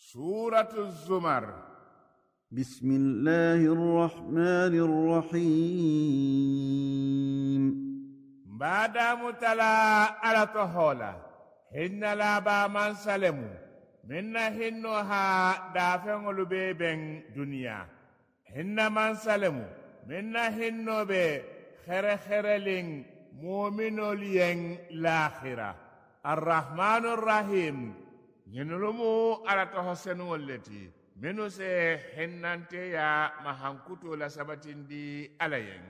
سورة الزمر. بسم الله الرحمن الرحيم. بعد متلا على طهولا هن لا با من سلمو من هنها دافن لبيبن دنيا هن من سلمو من هنو be خرخرلين مؤمنو لين لاخرة الرحمن الرحيم ينلمو على تحسن والتي منو سي هنانتي يا محنكتو لسبتين دي عليين.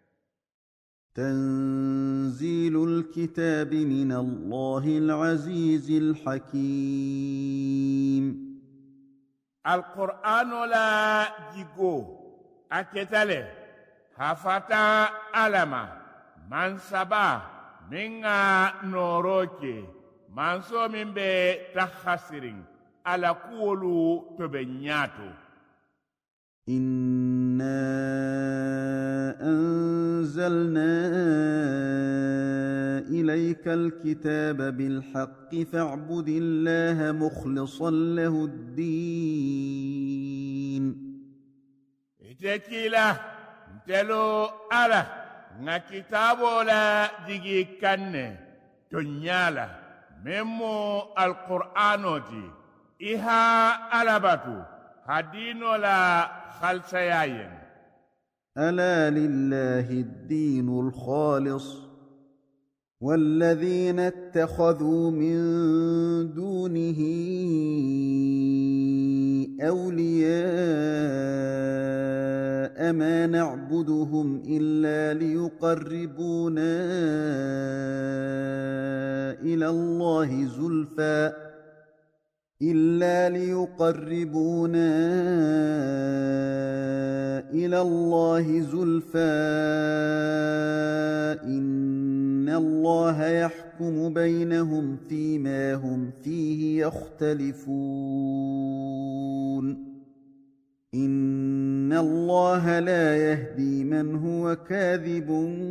تنزيل الكتاب من الله العزيز الحكيم. القرآن لا جيغو أكتاله هفتا ألما من سبا من نوروكي من سو من بي تخسرين على كولو تبنياتو. إنا أنزلنا إليك الكتاب بالحق فاعبد الله مخلصا له الدين. إتكيلا تلو على نا كتابو لا جيجي كنه تنيالا ممو القرآن دي إها ألباتو هدينو لا خلصياين. ألا لله الدين الخالص والذين اتخذوا من دونه أولياء ما نعبدهم إلا ليقربونا إلى الله زلفى إن الله يحكم بينهم فيما هم فيه يختلفون إن الله لا يهدي من هو كاذب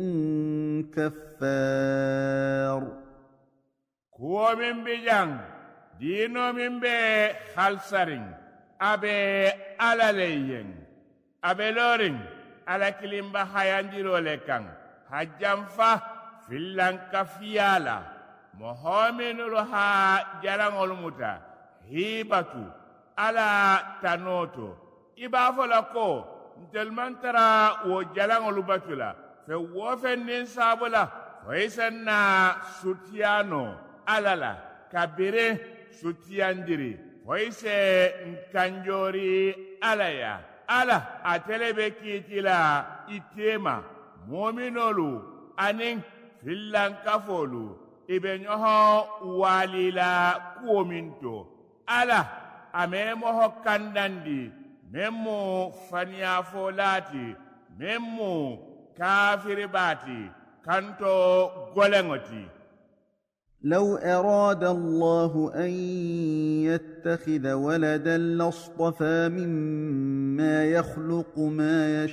كفار. كو من بجان دينو من بي خالصرين أبي على ليين أبي لورين على كلمة حيانديرو لكان حجامفا فيلان كفيالا محمد لها جلان الموتا هيباتو على تانوتو إبافو لكو نتلمان ترى وجلان الباتولا فوفن ننسابولا ويسنا سوتيانو على kabire sutiyandiri hoise nkanjori alaya ala atelebe kitila itema mominolu anin fillankafolu ibenyoho walila kuominto ala amemoho kandandi memmo faniyafolati memmo kafiribati kanto golengoti. لو أراد الله أن يتخذ ولدا لاصطفى مما يخلق ما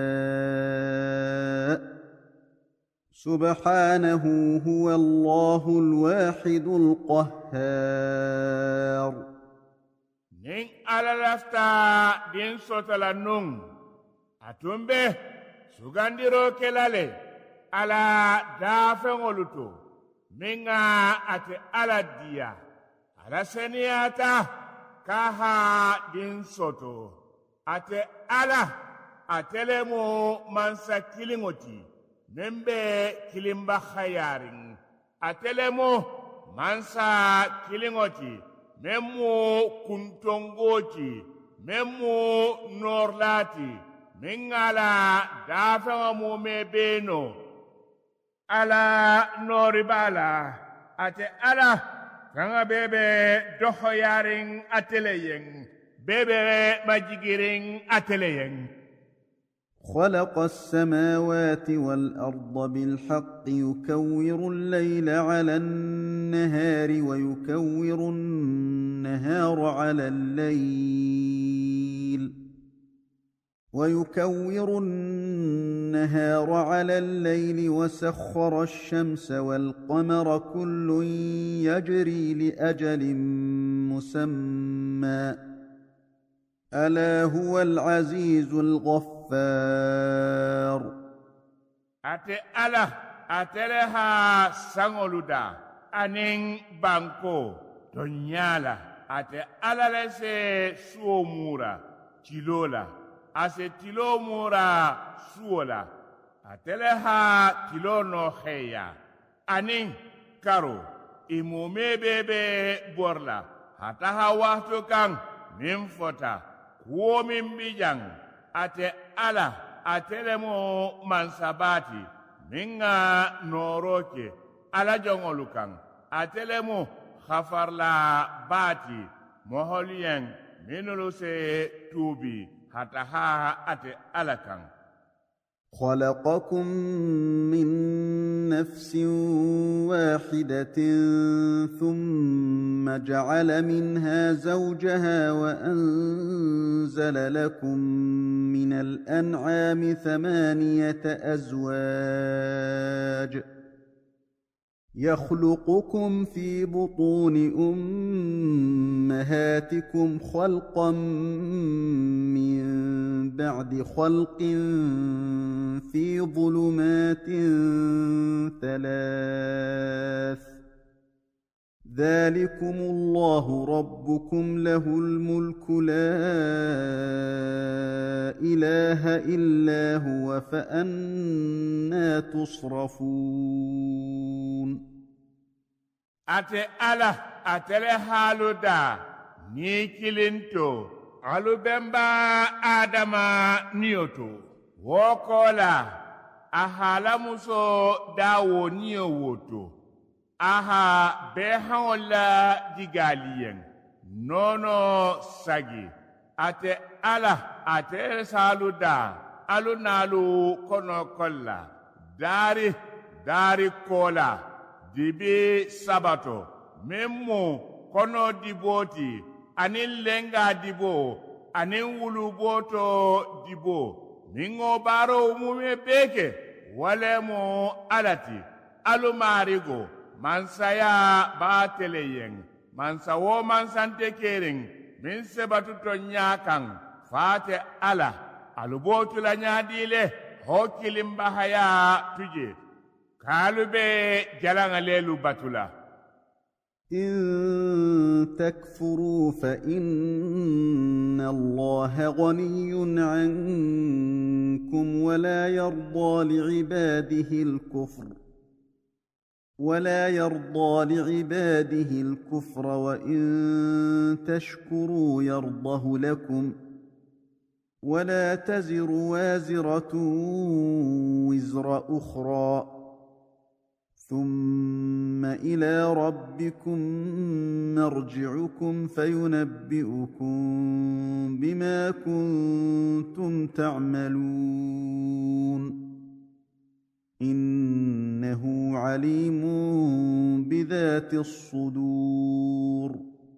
يشاء سبحانه هو الله الواحد القهار. نين على لفتا دين سوتلا نون أتومبه سوغانديرو كلالي على دافن ولوتو minga ate ala dia ala seniyata kaha din soto ate ala atelemo mansa kilingoti membe kilimba khayarin atelemo mansa kilingoti memmo kuntongoti memmo norlati mingala dafa mo mebeno ala noribala ate ala kanga bebe doho yaring ateleyen bebe majigiring ateleyen. خلق السماوات والأرض بالحق يكور الليل على النهار ويكور النهار على الليل وسخر الشمس والقمر كل يجري لأجل مسمى ألا هو العزيز الغفار ate ala atele ha sangoluda aning banko tonyala ate ala lese suomura tilola ase tilomura suola atele ha tilono heya aning karo imume bebe borla hata ha waktu kang mimfota kuo mimbijang ate ala atelemo mansabati minga noroke ala jongolukan atelemo khafarla bati moholien minulu se tubi hata ha ate alakan خلقكم من نفس واحدة ثم جعل منها زوجها وأنزل لكم من الأنعام 8 أزواج يخلقكم في بطون أمهاتكم خلقا من بعد خلق في ظلمات 3 ذلكم الله ربكم له الملك لا إله إلا هو فأنى تصرفون ate ala atele haluda ni kilinto alubemba adama niyoto wokola ahala muso dawo niyo woto aha behaola digaliyen nono sagi ate ala ate saluda alunalu kono kolla dari kola dibi sabato memmo kono diboti anin lenga dibo anin wuluboto dibo mingo baro umume beke walemo alati alumarigo mansaya bateleyen mansawo mansante kering min sebatu to nyakan fate ala alubotu la nyadile hokilim bahaya tuje kalube jalanga lelu batula إن تكفروا فإن الله غني عنكم ولا يرضى لعباده الكفر وإن تشكروا يرضه لكم ولا تزر وازرة وزر أخرى ثم إلى ربكم مرجعكم فينبئكم بما كنتم تعملون إنه عليم بذات الصدور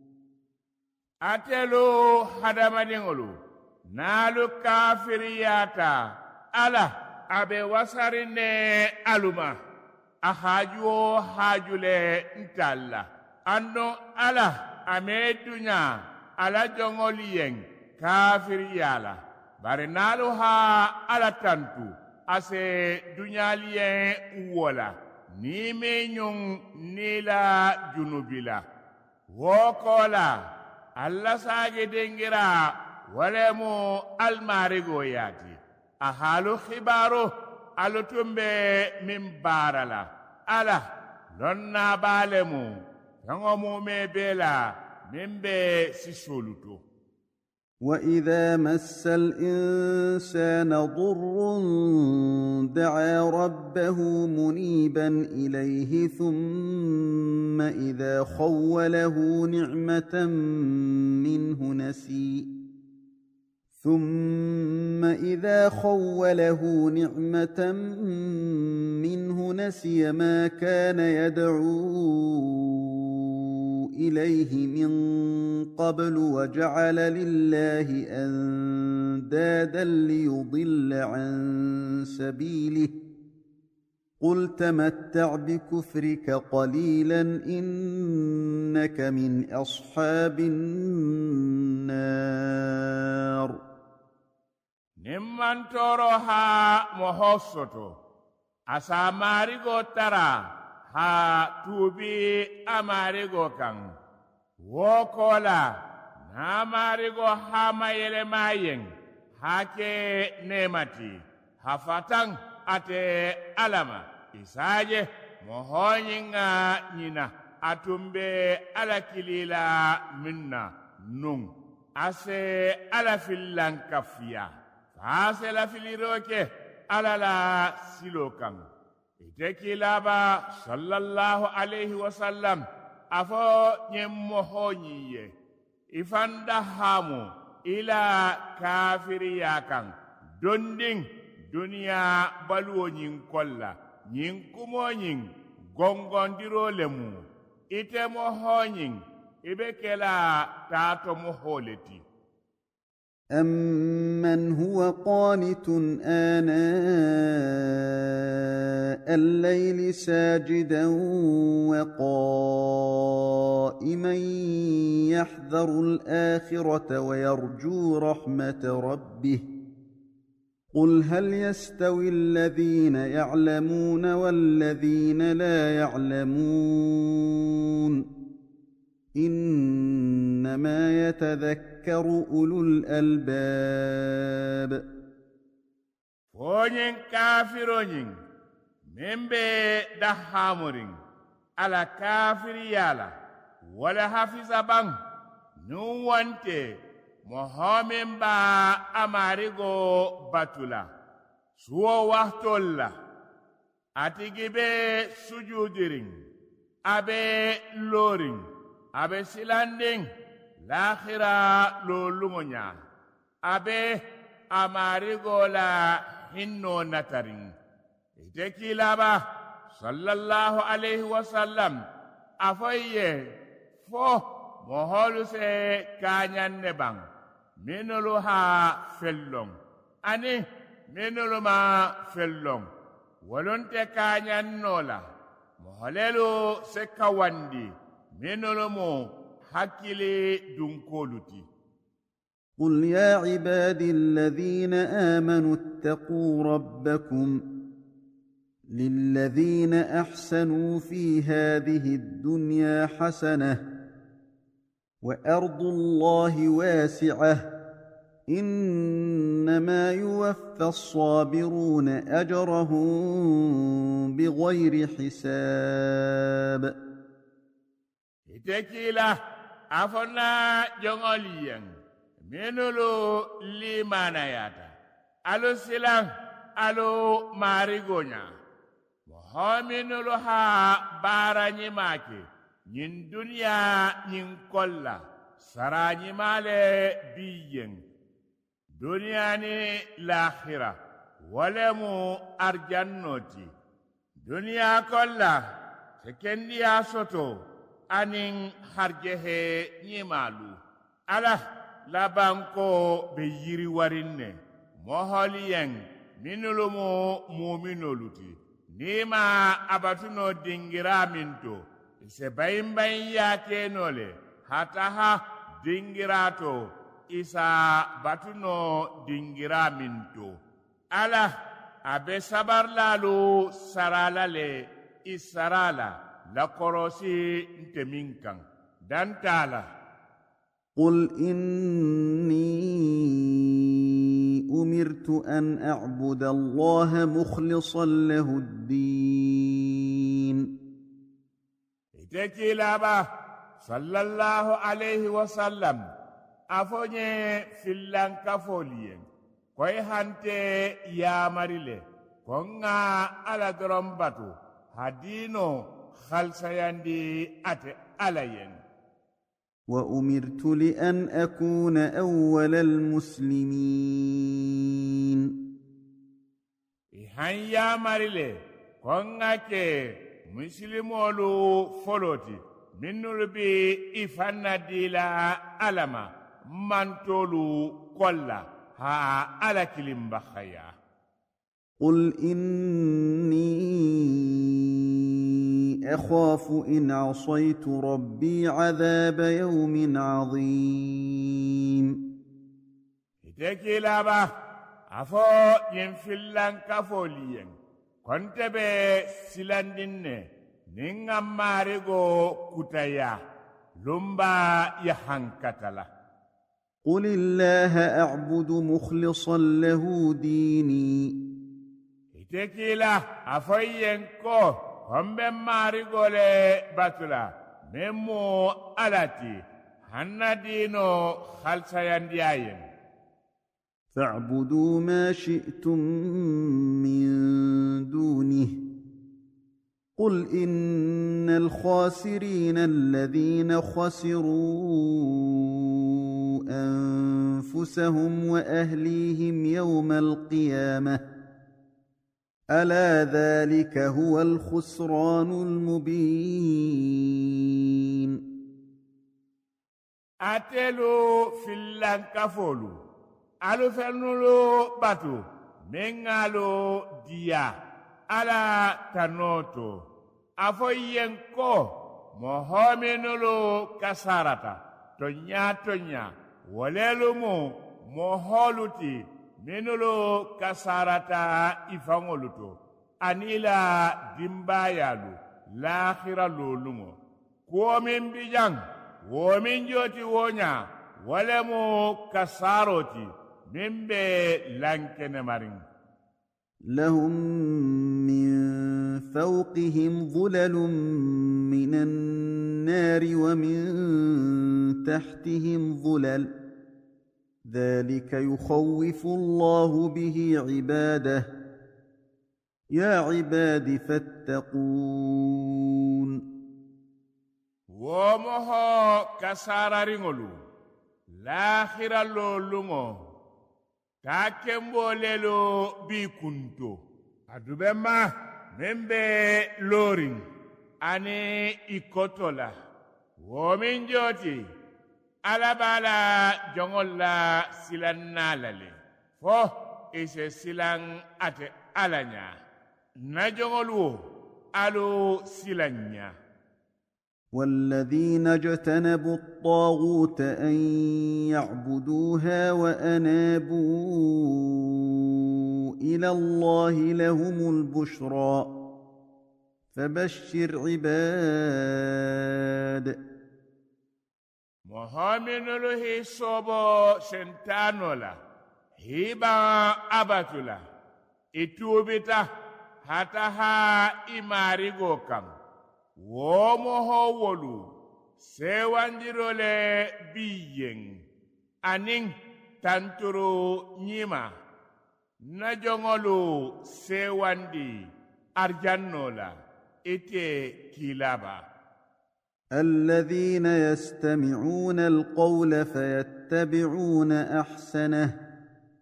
أتلو حدمدينغلو نالو كافرياتا ألا أبي وسرين ألما أحاجو حاجولي انتالا أنو ألا أمي دنيا ألا جنغوليين كافريالا بارنالو ها ألا تنتو ase dunyaliye uwola ni menyung nila junubila wokola alla sage dengira walemo almarigo yati ahalu khibaro alutumbe min barala ala lonna balemu yangomu mebela mimbe sisoluto وإذا مس الإنسان ضر دعا ربه منيبا إليه ثم إذا خوله نعمة منه نسي ما كان يدعو إليه من قبل وجعل لله أندادا ليضل عن سبيله قل تمتع بكفرك قليلا إنك من أصحاب النار mantoro ha mohosoto asa marigo tara ha tubi amarigo kan wokola na marigo ha mayele mayen hake nemati hafatan ate alama isaje mohonyinga nyina atumbe ala kilila minna nun ase ala filan kafiya ase la filiroke ala la silokan ite kilaba sallallahu alaihi wasallam afo nyem mohonyiye ifanda hamu ila kafiriya kan dondin duniya baluwo nyin kolla nyin kumo nyin gongondiro lemu ite mohonyin ibe kela tato moholeti أَمَّنْ هُوَ قَانِتٌ آنَاءَ اللَّيْلِ سَاجِدًا وَقَائِمًا يَحْذَرُ الْآخِرَةَ وَيَرْجُو رَحْمَةَ رَبِّهِ قُلْ هَلْ يَسْتَوِي الَّذِينَ يَعْلَمُونَ وَالَّذِينَ لَا يَعْلَمُونَ إِنَّمَا يَتَذَكَّرُ أُولُو الْأَلْبَابِ فونين كافرونين ممبي دحامورين على كافر يالا ولا حفظ بان نوانتي محمد با أماريغو باتولا سوى وقتولا أتيجي سجودين أبي لورين abe silanding l'akhira lo lungonya abe amarigo la hinno nataring ite kilaba sallallahu alaihi wasallam afoye fo moholu se kanyan nebang minulu ha fellong ani minulu ma fellong wolonte kanyan nola moholelu se kawandi منولمو حكيلي دونكولوتي قل يا عبادي الذين آمنوا اتقوا ربكم للذين أحسنوا في هذه الدنيا حسنة وأرض الله واسعة إنما يوفى الصابرون أجرهم بغير حساب Itekila afona jongoliyen menulu limanayata alo silang alo marigonya mohaminulu ha baranyi maki nyin dunya nyin kolla saranyi male biyen dunya ni l'akhira walemu arjannoti dunya kolla sekendiya soto anin harjehe nyimalu ala labanko be yiri warinne moholiyen minulumu muminoluti nima abatuno dingira minto se bayimbayin yakenole hataha dingirato isa batuno dingira minto ala abe sabarlalu saralale isarala la korosi nteminkan dan taala قل إني أمرت أن أعبد الله مخلصا له الدين إتكي لابا صلى الله عليه وسلم أفوني في اللانكافولين كوي هانتي يا مريلي كونغا على درمباتو هدينو خلصياندي أتي عليين وأمرت لأن أكون أول المسلمين إيهان يا ماريلي كونغاكي مسلمولو فلوتي منو بي إفانا ديلا ألما مانتولو كولا ها على كلم بخيا قل إني أخاف إن عصيت ربي عذاب يوم عظيم إتكي لابا afo yin fillan kafoliyen konte be silandinne ninga marigo kutaya lumba ya hankatala قل الله أعبد مخلصا له ديني itekila afoyen ko hombe marigo le batula memo alati hanna dino khalsayandiayen فاعبدوا ما شئتم من دونه قل إن الخاسرين الذين خسروا أنفسهم وأهليهم يوم القيامة ألا ذلك هو الخسران المبين أتلو في اللانكفولو ألو فنولو باتو منغالو ديا ألا تنوتو أفوينكو مهومنولو كسارتا tonya walelumu moholuti minulu kasarata ifangoluto anila dimbayalu lakhira lolumo kuomin bijang womin joti wonya walemu kasaroti mimbe lankene marin لهم من فوقهم ظلل من النار ومن تحتهم ظلل ذلك يخوف الله به عباده يا عباد فاتقون ومها كسارارينولو لاخر لولونغو takembolelo bi kunto adubema membe loring ani ikotola womin joti alabala jongolla silannalale fo ise silan ate alanya na jongolu alu silanya والذين اجتنبوا الطاغوت أن يعبدوها وأنابوا إلى الله لهم البشرى فبشر عباد محمد له صبو سنتانولا هيبا أباتولا إتوبتا هتها إماريغو كم womohowolu sewandirole biyen aning tanturu nyima najongolu sewandi arjannola ite kilaba الذين يستمعون القول فيتبعون أحسنه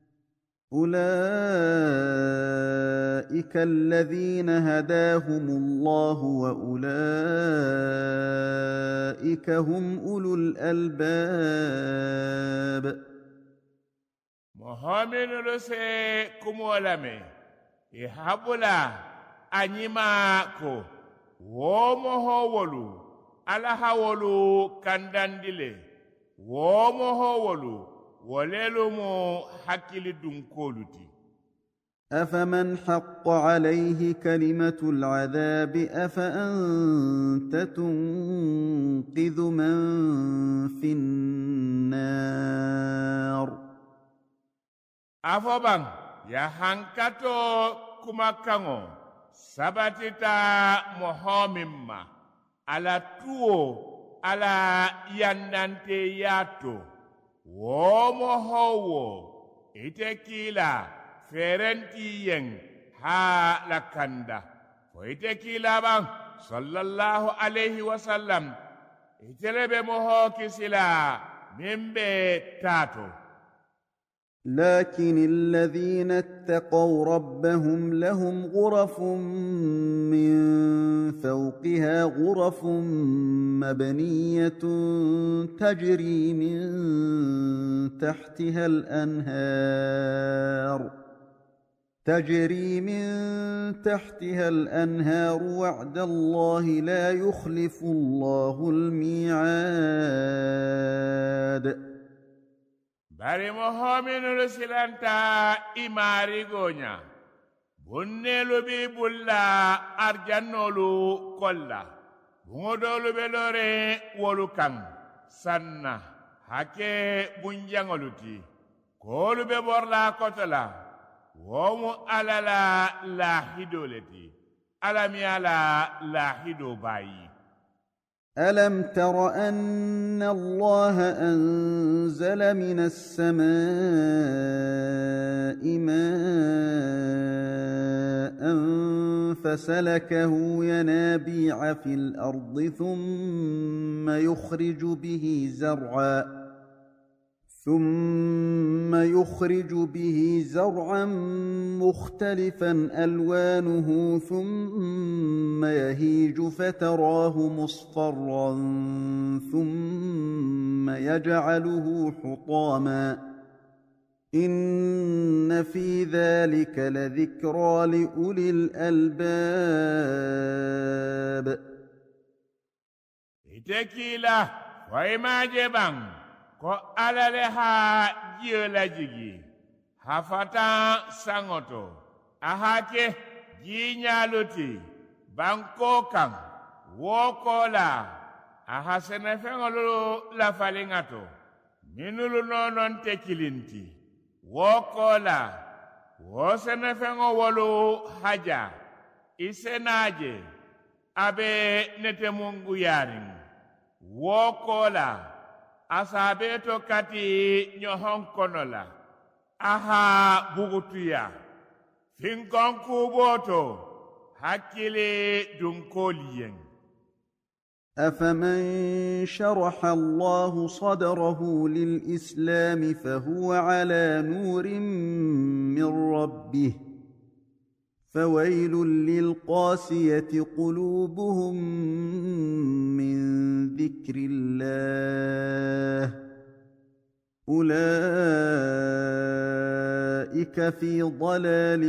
أولئك الذين هداهم الله وأولئك هم أولو الألباب محمد رسي كمولامي إحبولا أنيماكو ومهولو على هولو كندندلي ومهولو وللمو حكيل دنكولتي أفمن حق عليه كلمة العذاب أفأنت تنقذ من في النار أفبان يا هنكاتو كماكانو سباتيتا مهمما على تو على يندانتي ياتو womohowo itekila ferentiyen ha lakanda fo itekila ban sallallahu alaihi wasallam itelebe moho kisila mimbe tato لكن الذين اتقوا ربهم لهم غرف من فوقها غرف مبنية تجري من تحتها الأنهار وعد الله لا يخلف الله الميعاد bari mo hominulu silanta imarigoña bunnelu bi bulla arjannolu kolla buŋodolu be lore wolu kaŋ sanna hake bunjaŋolu ti koolu be borla koto la womu ala la lahido le ti alami ala lahido bayi ألم تر أن الله أنزل من السماء ماء فسلكه ينابيع في الأرض ثم يخرج به زرعا مختلفا ألوانه ثم يهيج فتراه مصفرا ثم يجعله حطاما إن في ذلك لذكرى لأولي الألباب إتكيلا وإما جبان ko alale ha jiyola jigi hafata sangoto ahake jiñaluti banko kan wokola aha senefeŋolu lafaliŋato minulu nonon te kilinti wokola wo senefeŋo wolu haja isenaje abe netemunguyarin wokola asabeto kati nyohon konola aha bugutuya finkonkuboto hakkile dunkoliyen أفمن شرح الله صدره للإسلام فهو على نور من ربه فويل للقاسية قلوبهم من ذكر الله أولئك في ضلال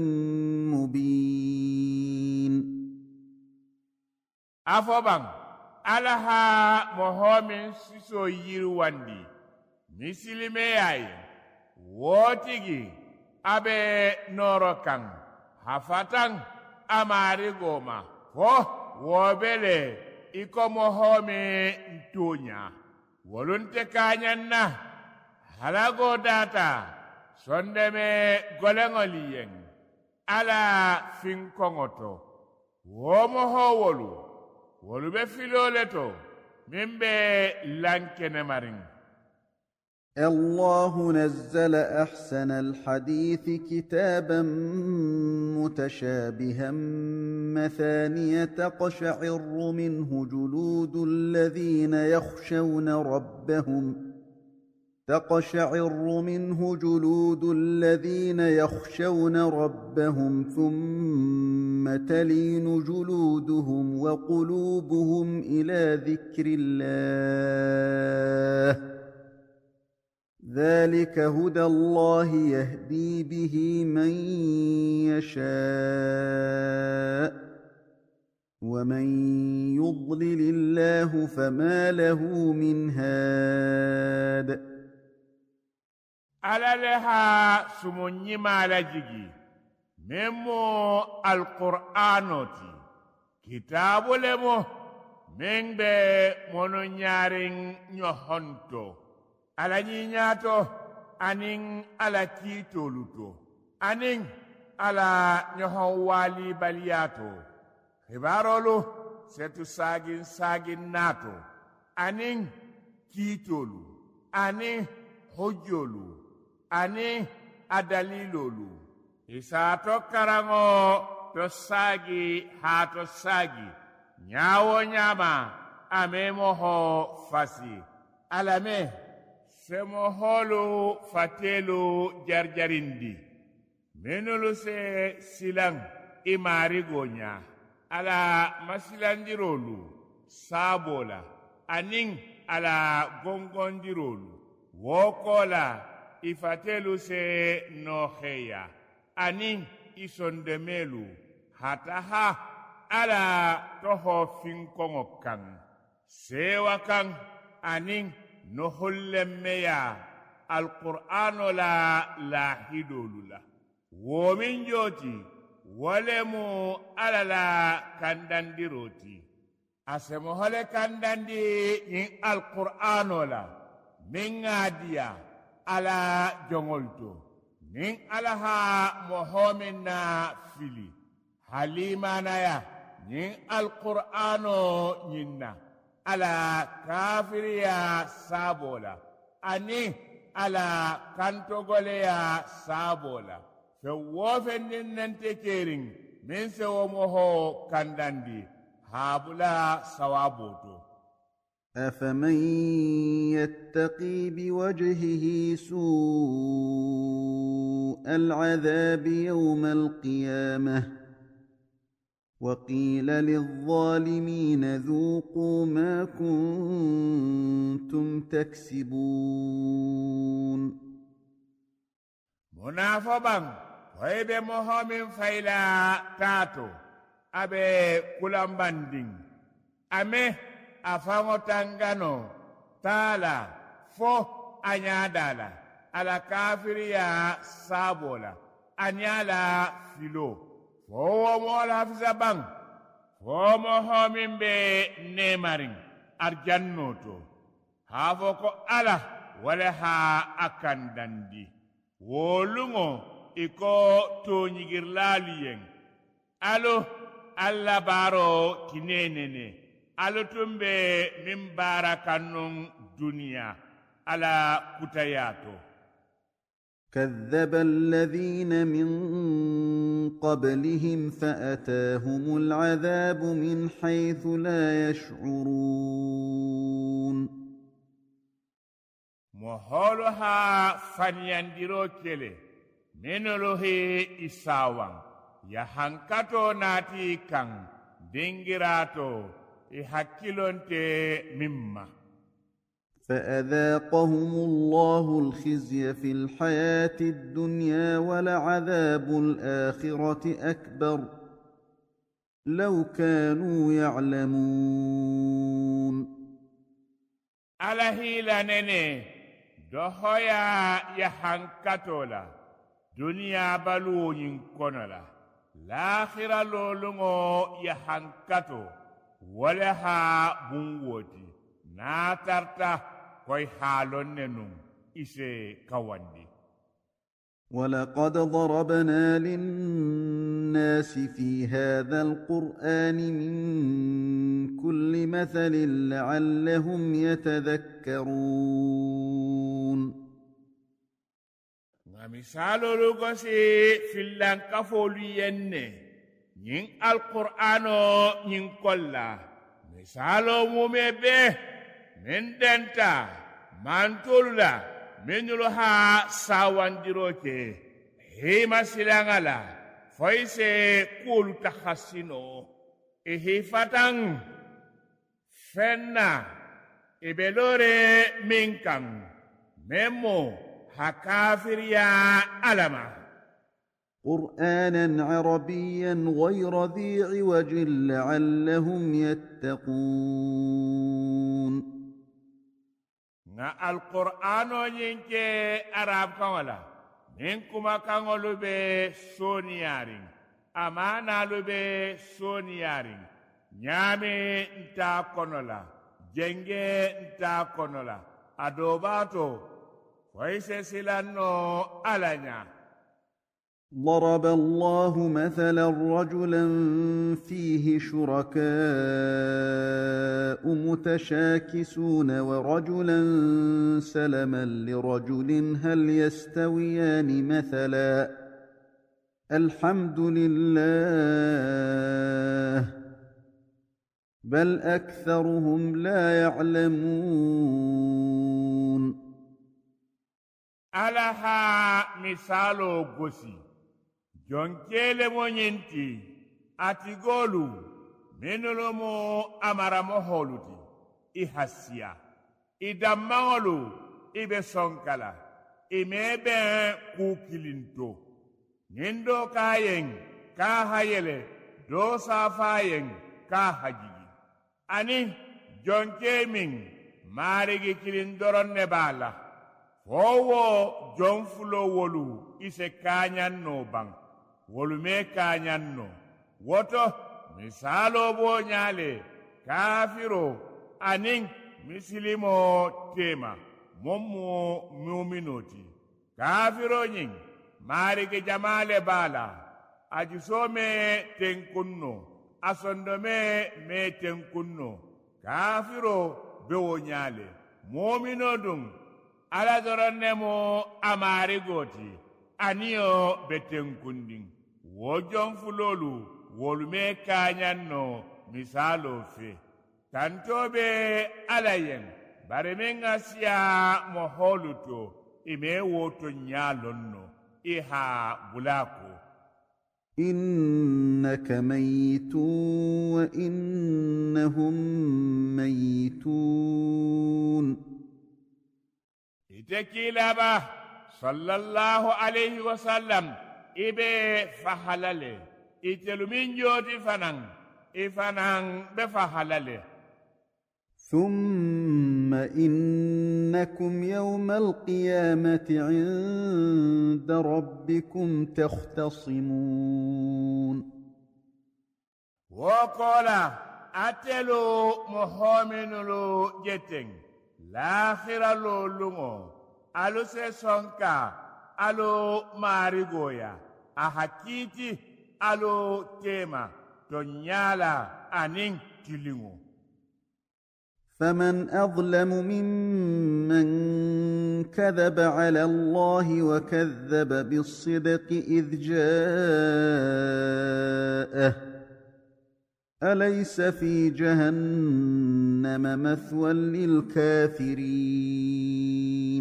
مبين أفضل alaha mohomin siso yirwandi misilime yayi wotigi abe norokan hafatan amari goma ho wobele iko mohome ntunya wolunte kanyanna halago data sondeme golengoliyen ala finkongoto womohowolu wolube filoleto mimbe lankene marin الله نزل أحسن الحديث كتابا متشابها مثانية تقشعر منه جلود الذين يخشون ربهم ثم تلين جلودهم وقلوبهم إلى ذكر الله ذلك هدى الله يهدي به من يشاء ومن يضلل الله فما له من هاد على لها سموني مالجي ممو القرآن كتاب لمو من be mono nyaring nyohonto ala ñiñato anin ala kiitoluto anin ala ñohon waali baliyato hibarolu setu sagin nato anin kiitolu anin hojjolu anin adalilolu isato karango to sagi ha to sagi ñawo ñama amemoho fasi alame semo holu fatelu jarjarindi menulu se silang imari gonya ala masilandirolu sabola aning ala gongondirolu wokola ifatelu se noheya aning isondemelu hataha ala toho finkongo kan sewa kan aning no hollemmeya alqur'ano la lahidolu la womin joti wolemu ala la kandandiroti asemo hole kandandi yin alqur'ano la min ngadiya ala jongolto min alaha mohomin na fili halimanaya yin alqur'ano nyinna ala kafiriya sabola ani ala kantogoleya sabola fe wofennin nante kering min sewo moho kandandi habula sawaboto أفمن يتقي بوجهه سوء العذاب يوم القيامة وقيل للظالمين ذوقوا ما كنتم تكسبون منافبا ويبه مهمين فايلا تاتو أبي كلامباندين أمي afango tangano tala fo anyadala ala kafiriya sabola anyala filo fo mola fizabang fo mohomin be nemarin arjannoto hafo ko ala wala ha akandandi wolungo iko tonyigirlaliyen alo alla baro kinenene alutumbe min barakanun dunia ala kutayato كذب الذين من قبلهم فأتاهم العذاب من حيث لا يشعرون مهولها فنيانديرو كيلي منلوه إساوان يحنكتو ناتي كان دينجراتو إحكيلونتي مما فأذاقهم الله الخزي في الحياة الدنيا ولعذاب الآخرة أكبر لو كانوا يعلمون alahila nene dohoya yahankatola duniya baluwoyin konola lahira lolungo yahankato wale ha bunwoti na tarta koy halon nenum ise kawandi ولقد ضربنا للناس في هذا القرآن من كل مثل لعلهم يتذكرون مثال لغسي في اللانكفول ينه ين القرآن ين كلا مثال ممبه من دنتا من تولا menuluha sawandiroke hima silangala foise kulu takhasino ihifatan fenna ibelore minkan memo hakafiriya alama قرآنا عربيا غير ذي عوج لعلهم يتقون na alqur'ano nyinke arab kawala min kuma kangolu be soniyarin amana lu be soniyarin nyame nta konola jenge nta konola adobato foise silano alanya ضرب الله مثلا رجلا فيه شركاء متشاكسون ورجلا سلما لرجل هل يستويان مثلا الحمد لله بل أكثرهم لا يعلمون alaha misalo gosi jonkele monyenti atigolu menolomo amaramo holuti ihassia idamangolu ibe sonkala imebe kukilinto nindo kayen ka hayele do safayen ka hajigi ani jonke min marigi kilindoron ne bala fowo jonfulo wolu ise kañanno ban wolu me kañanno woto misalo bo ñaale kafiro anin misilimo tema mommo muminoti kafiro ñin marige jamale bala ajusome tenkunno asondome me tenkunno kafiro bewo ñaale momino dum ala doronnemo amarigoti aniyo be tenkundin wo jonfulolu wolu me kañanno misalo fe tantoɓe alayen bare min ga siya mo holuto ime woto ñalonno iha bulako إنك ميت وإنهم ميتون itekilaba sallallahu alayhi wa sallam ibe fahalale itelumin joti fanan ifanan be fahalale ثم إنكم يوم القيامة عند ربكم تختصمون وقال أتلو محمد لو جتن لاخر لو لغو ألو سيسونكا ألو ماريغويا أحكيتي ألو تيما تنيالا أنين كيلينغو فمن أظلم ممن كذب على الله وكذب بالصدق إذ جاءه أليس في جهنم مثوى للكافرين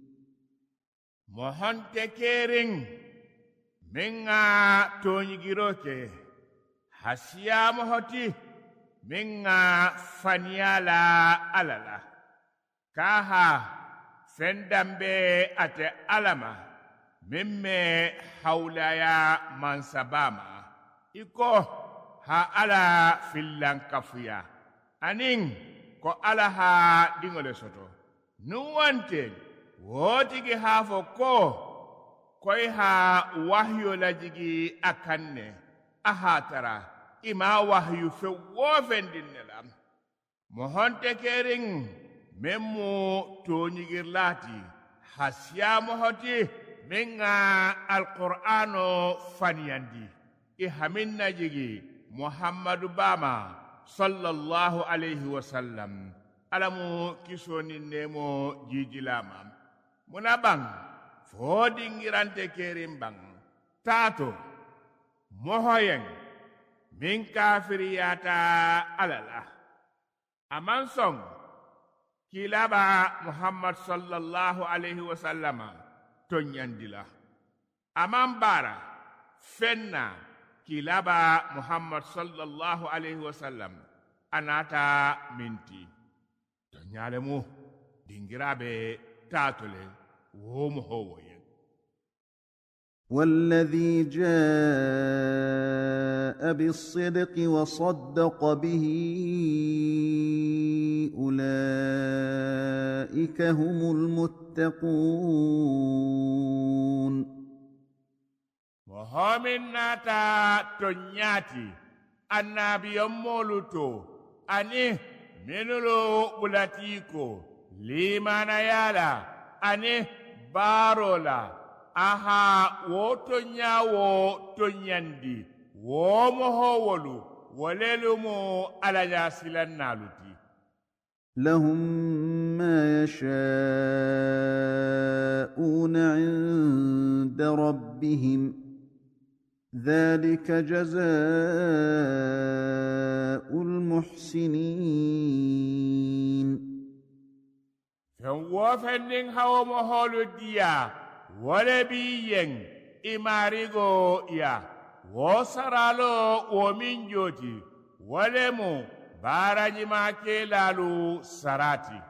محنتكيرين منغا تونيغيروكي حسيا مهتي minga faniyala alala kaha fendambe ate alama mimme hawlaya mansabama iko ha ala fillankafuya anin ko ala ha dingole soto nuwante wotigi hafo ko koy ha wahyo lajigi akanne ahatara ima wahyu fe wofendinnelam mo honte kering memmo toñigirlaati hasiyamo hoti minga alqur'ano faniyandi e haminna jigi muhammadu bama sallallahu alayhi wa sallam alamu kisoni nemo jijilama muna bang fodingirante kerim bang tato mohoyen min kafiriyata alala aman son kilaba muhammad sallallahu alayhi wa sallama tonyandila aman bara fenna kilaba muhammad sallallahu alayhi wa sallam anata minti tonyalemu dingirabe tatole wo mohowoye والذي جاء بالصدق وصدق به أولئك هم المتقون وهمن ناتا تنياتي النبي مولوتو أني منلو بلاتيكو لمن يالا أني بارولا aha wo tonyawo tonyandi wo mohowolu wolelumo alaya silannaluti لهم ما يشاءون عند ربهم ذلك جزاء المحسنين فهو فنن هو مهول ديا ولبيين إماريغو يا وصرالو ومن جوتي ولمو بارج ما كيلالو سراتي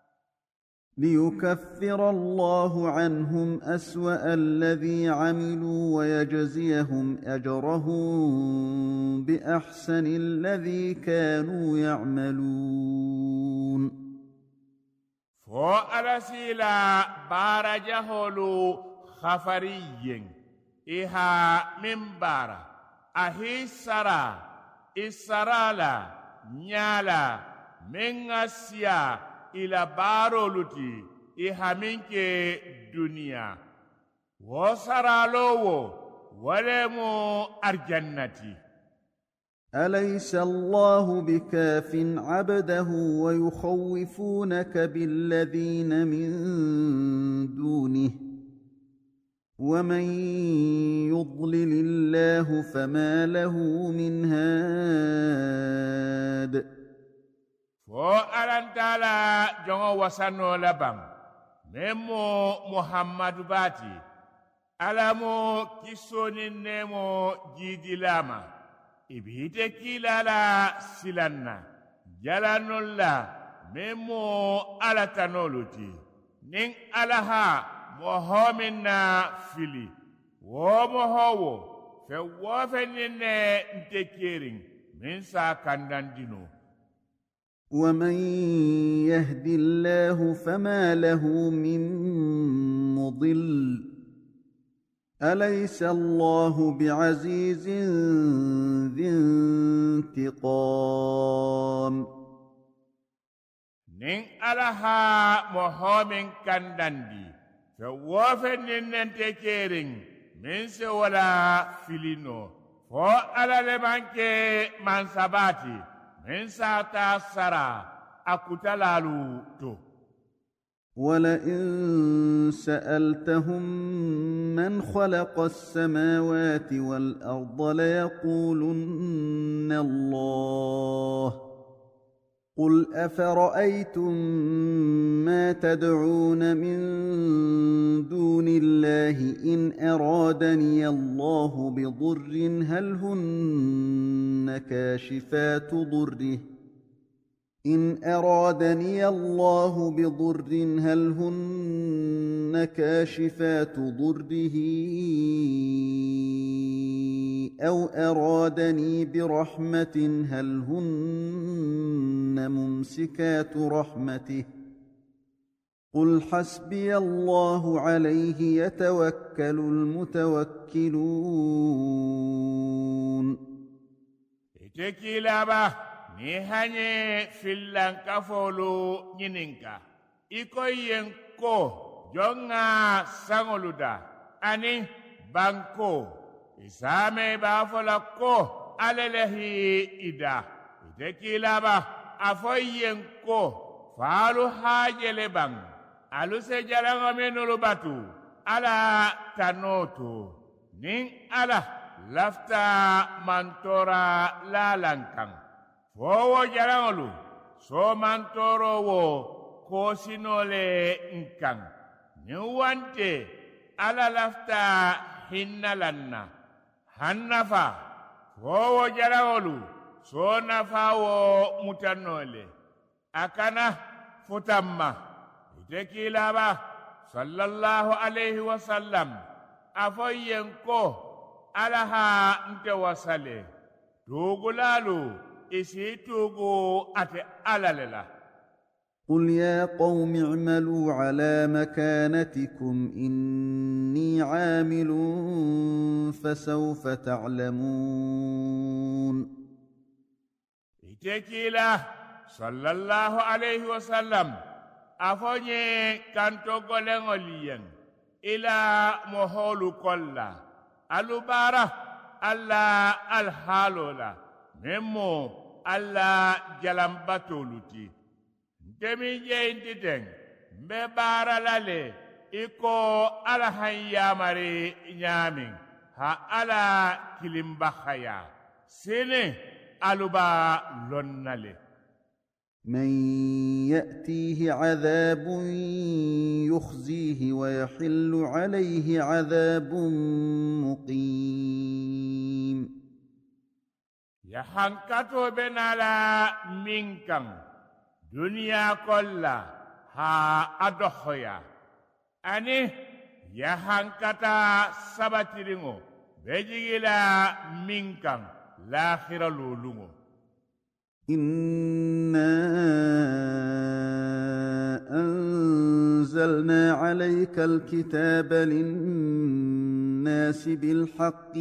ليكفر الله عنهم أسوأ الذي عملوا ويجزيهم أجرهم بأحسن الذي كانوا يعملون fo alasila barajaholu khafariyen iha mimbara ahisara isarala nyala mengasiya ila baroluti iha minke dunia wasaralowo walemu arjannati. أليس الله بكاف عبده ويخوفونك بالذين من دونه ومن يضلل الله فما له من هاد فو أرانتالا جونغ وسانو لبام ميمو محمد باتي ألامو كيسوني نيمو جيدي لاما ibite kilala silanna jalanulla memo alatanoluti ning alaha mohominna fili wo mohowo fe wofenine ntekiring min sa kandandino. ومن يهد الله فما له من مضل أليس الله بعزيز ذي انتقام نين ألها مهومن كندندي فوافن ننتكيرين من سولا فيلينو فو ألا لمنك من سباتي من ساتا سرا أكتلالو تو. ولئن سألتهم من خلق السماوات والأرض ليقولن الله قل أفرأيتم ما تدعون من دون الله إن أرادني الله بضر هل هن كاشفات ضره إن أرادني الله بضر هل هن كاشفات ضره أو أرادني برحمة هل هن ممسكات رحمته قل حسبي الله عليه يتوكل المتوكلون. ni hanye filan kafolu nyininka iko yenko jonga sangoluda ani banko isame bafola ko alelehi ida itekilaba afoyenko falu hajele bang aluse jalanga menulu batu ala tanoto ning ala lafta mantora lalankang fowo jarangolu so mantoro wo kosinole nkang niwante ala lafta hinnalanna hannafa fowo jarangolu so nafa wo mutanole akana futamma itekilaba sallallahu alaihi wasallam afoyenko alaha nte wasale tugulalu isitugu ate alalela. قل يا قوم اعملوا على مكانتكم إني عامل فسوف تعلمون. إتكيلا صلى الله عليه وسلم أفني كانتو غولين إلى مهول كلا البارة الله الحالولا ممو الله جلمباتولوتي demi jeenti ten mbe baara lale iko ala han yamari ñaamin ha ala kilimbakhaya sene aluba lonnale. من يأتيه عذاب يخزيه ويحل عليه عذاب مقيم. يحنكتو بنالا منكم دنيا كلها ها أدخيا أني يهانكتا سبتيرينو بيجيلا منكم لاخر لولونو. إنا أنزلنا عليك الكتاب للناس بالحق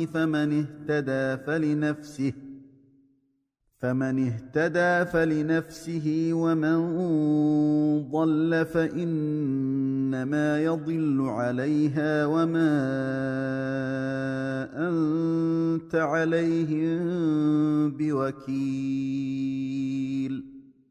فمن اهتدى فلنفسه ومن ضل فإنما يضل عليها وما أنت عليهم بوكيل.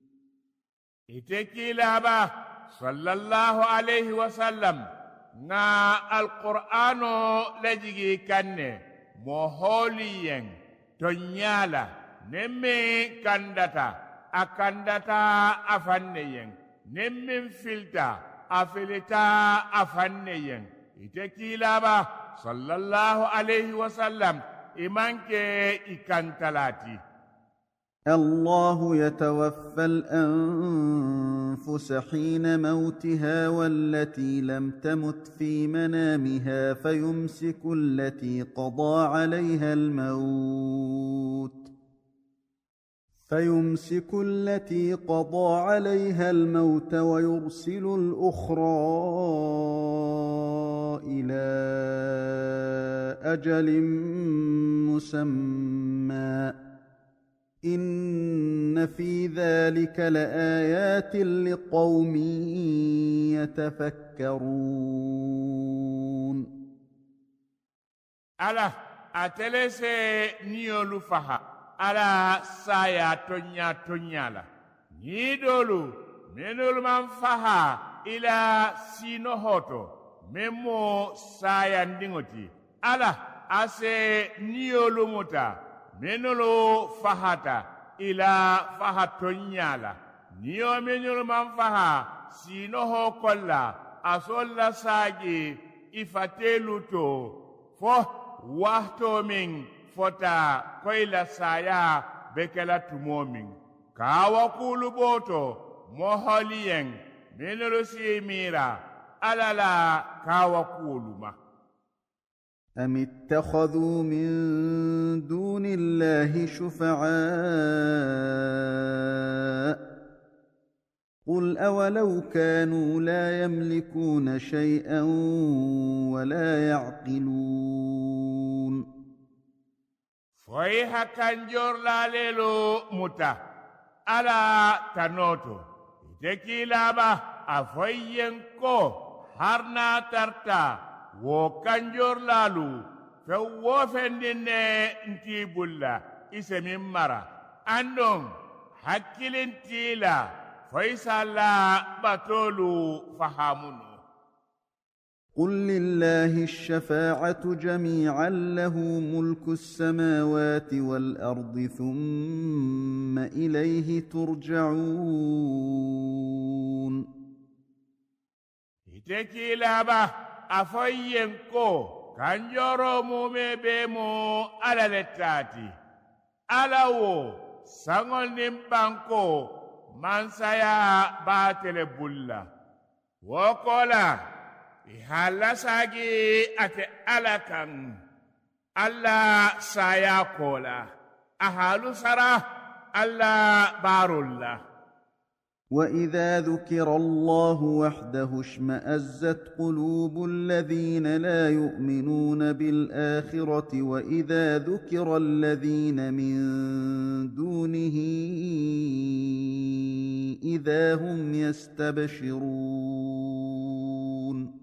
إتكيلابا صلى الله عليه وسلم نا القرآن لجي كان مهوليا تنيالا نمي كندتا أكندتا أفنيا نمي فلتا أفلتا أفنيا إتكيلابا صلى الله عليه وسلم إمانك إكانتلاتي. الله يتوفى الأنفس حين موتها والتي لم تمت في منامها فيمسك التي قضى عليها الموت ويرسل الأخرى إلى أجل مسمى إن في ذلك لآيات لقوم يتفكرون. ألا أتلسي نيولو فها ألا سايا تنيا تنيا لا نيدولو منول من فها إلى سينو هوتو ممو سايا ندينوتي ألا أسي نيولو موتا menolo fahata ila fahatonyala niyo menolo man faha sino ho kolla asolla saji ifateluto fo wahto min fota koila saya bekela tumomin kawa kuluboto moholien menolo simira alala kawa kuluma. أم اتخذوا من دون الله شفعاء قل أولو كانوا لا يملكون شيئا ولا يعقلون. فويها كنجور لاليلو متا على تنوتو تكيلابا أفوينكو هرنا ترتا wo kanjor lalu fe wo fendinne ntibulla isemin mara andon hakkilintila faisala batolu fahamuno. قل لله الشفاعة جميعا له ملك السماوات والأرض ثم إليه ترجعون. تكيلابا afoyenko kanjoro mume bemo ala letati alawo sangol nimbanko mansaya batele bulla wokola ihala sagi ate alakan alla saya kola ahalu sara alla barulla. وإذا ذكر الله وحده اشمأزت قلوب الذين لا يؤمنون بالآخرة وإذا ذكر الذين من دونه إذا هم يستبشرون.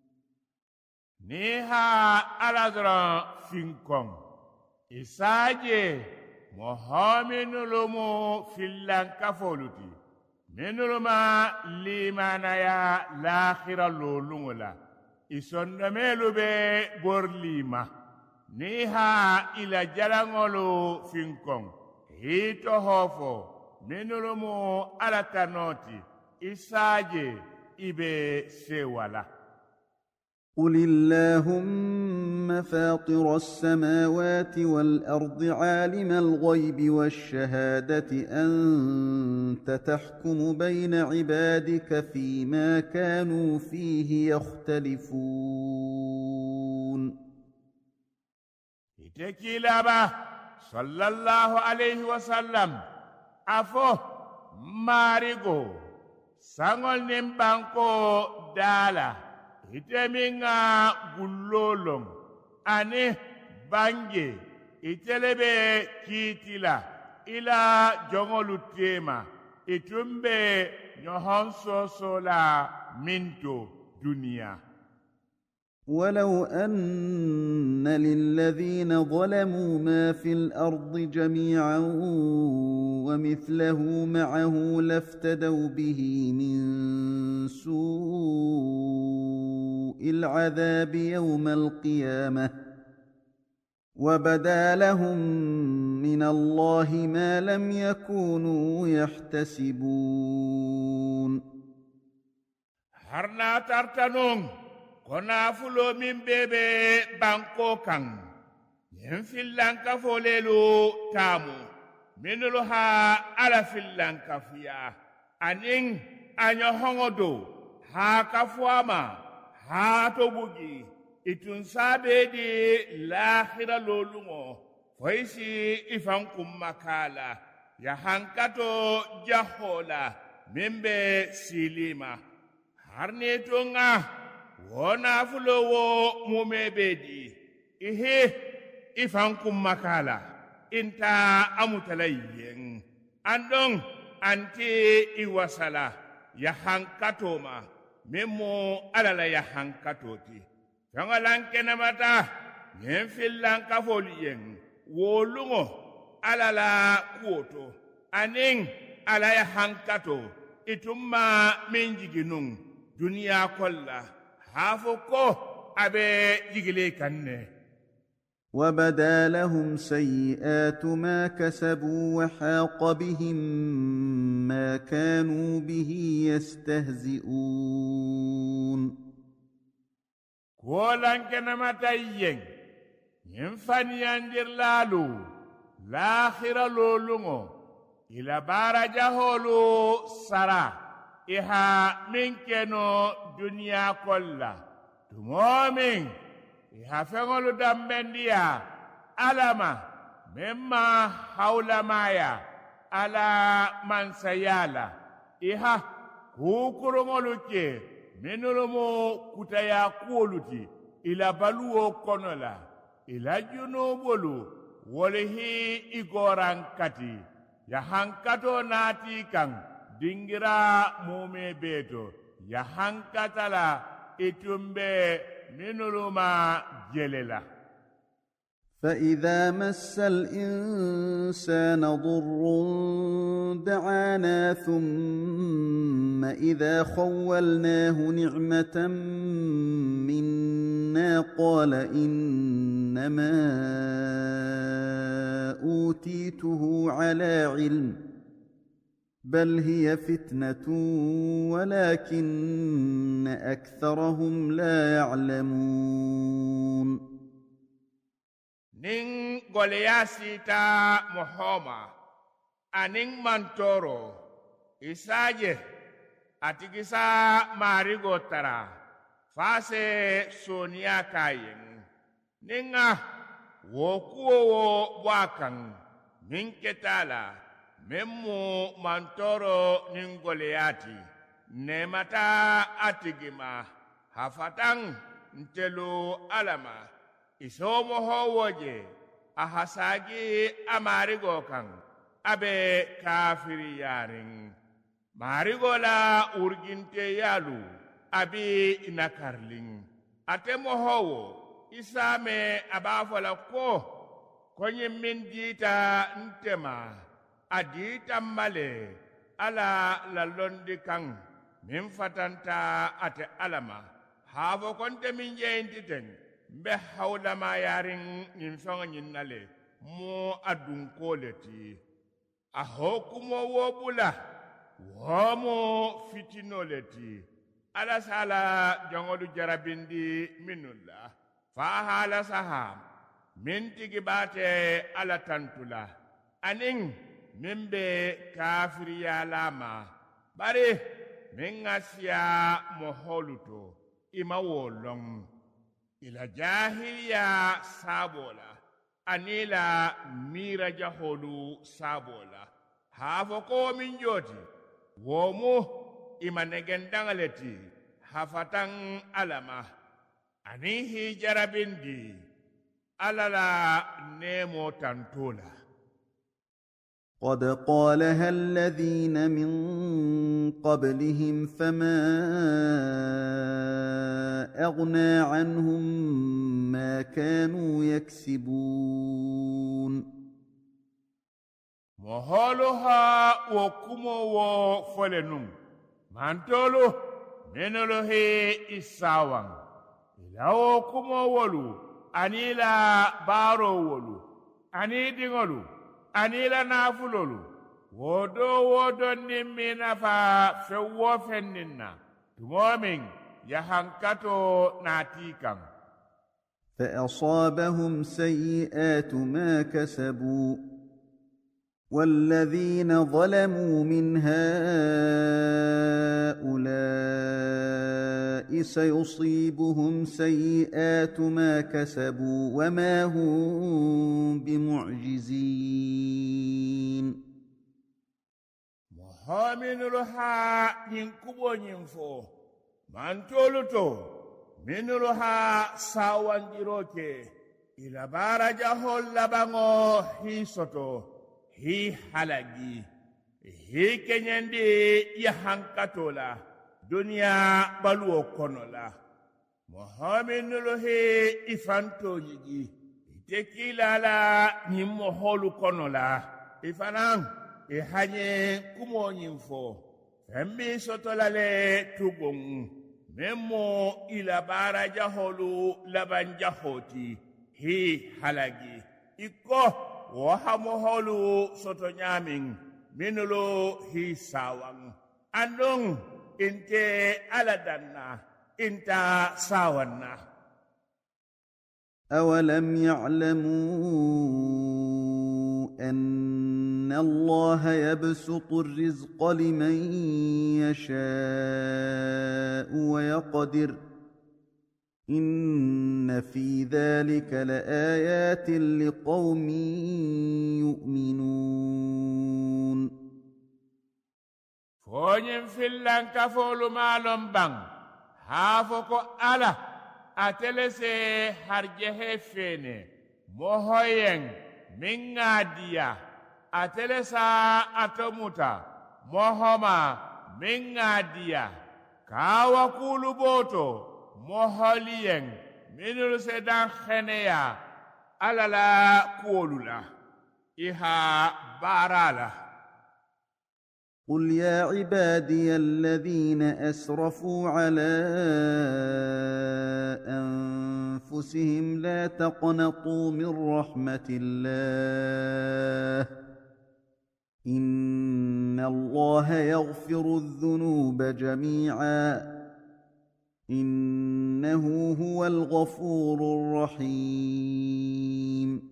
نيها ألازرا فينكم إساجي محامن لمو في اللانكافولتي menuluma limanaya lakhira lolungola isondamelu be borlima niha ila jalangolo finkon hito hofo menulumu alatanoti isaje ibe sewala. قل اللهم فاطر السماوات والأرض عالم الغيب والشهادة أنت تحكم بين عبادك فيما كانوا فيه يختلفون. تكيلابا صلى الله عليه وسلم أفو مارغو sangol nin banko dala iteminga gullolong ani bange itelebe kitila ila jongolu tema itumbe nyohon sosola minto dunia. ولو أن للذين ظلموا ما في الأرض جميعا ومثله معه لافتدوا به من سوء العذاب يوم القيامة وبدا لهم من الله ما لم يكونوا يحتسبون. هرنا ترتنون kona fulo min bebe banko kan yen fillanka folelu tamu minulu ha ala fillanka fiya anin anyo hongodo ha kafuama ha to bugi itun sabe di lahira lolungo foisi ifan kummakala ya hankato jahola mimbe silima harne tunga wona fulowo mumebedi ihe ifankum makala inta amutalayyen andon anti iwasala ya hankatoma memo alala ya hankatoti tangalanke namata yen fillanka foliyen wolungo alala kuoto aning ala ya hankato itumma minjiginun duniya kolla hafoko abe jigile kanne. وبدا لهم سيئات ما كسبوا وحاق بهم ما كانوا به يستهزئون. كولان كنما تايين ينفن ينجر لالو لاخر لولونو إلى بارجهولو سرا iha minkeno dunia kolla tumomin iha fengolu dambendia alama memma haulamaya ala mansayala iha kukurungolu ke minulumu kutaya kuoluti ila baluwo konola ila junubolu wolihi igorankati ya hankato nati kan dingira mume beto ya hankatala itumbe minuluma jelela. فإذا مس الإنسان ضر دعانا ثم إذا خولناه نعمة منا قال إنما أوتيته على علم بل هي فتنة ولكن أكثرهم لا يعلمون. nin goleya sita muhoma anin mantoro isaje atigisa marigo tara fase sonia kayen ninga wokuo wakan min ketala memmu mantoro nin goleyati nemata atigima hafatan ntelu alama isomo howoje ahasagi amarigo kan abe kafiri yarin marigo la urginte yalu abi inakarling atemo howo isame abafola ko konye mindita ntema adita male ala la londi kan min fatanta ate alama havo konte min jeyntiten mbe hawlama yarin nin songa nyinnale mo adun koleti a hokumo wobula womo fitinoleti ala sala jongolu jarabindi minulla fa hala saha min tigi bate ala tantula anin mimbe kafiriya lama bari min ngasiya moholuto ima wolong ila jahiliya sabola anila mira jaholu sabola hafo ko min joti womu ima negendangaleti hafatan alama ani hijarabindi alala nemo tantola. قد قالها الذين من قبلهم فما أغنى عنهم ما كانوا يكسبون moholuha wo kumo wo folenum mantolu menolohe isawan ila wo kumo wolu anila baro wolu ani dingolu anila nafulolu wodo nimmina fa fewo fenninna tumomin yahankato natikan فأصابهم سيئات ما كسبوا والذين ظلموا من هؤلاء سيصيبهم سيئات ما كسبوا وما هم بمعجزين mohamin ruha yinkubo nyimfo mantoluto minruha sawandiroke ila baraja hollabango hisoto hi halagi hi kenyandi yahankatola dunia baluo konola mohaminuluhi ifanto yigi itekilala nyimmoholu konola ifanang ihanye kumonyimfo fembi sotolale tugung memo ila baraja holu labanjahoti hi halagi iko wahamoholu soto nyamin minulo hi sawang andong inte aladanna inta sawanna أولم يعلموا أن الله يبسط الرزق لمن يشاء ويقدر إن في ذلك لآيات لقوم يؤمنون فونين فلان كفول مالهم بان هافوكو ألا أتلسي هرجه فيني موهوين من غادية أتلسا أتموتا موهما من غادية كاوا كولو بوتو moholiyen minul sedan kheneya alala kuolula iha barala قل يا عبادي الذين أسرفوا على أنفسهم لا تقنطوا من رحمة الله إن الله يغفر الذنوب جميعا إنه هو الغفور الرحيم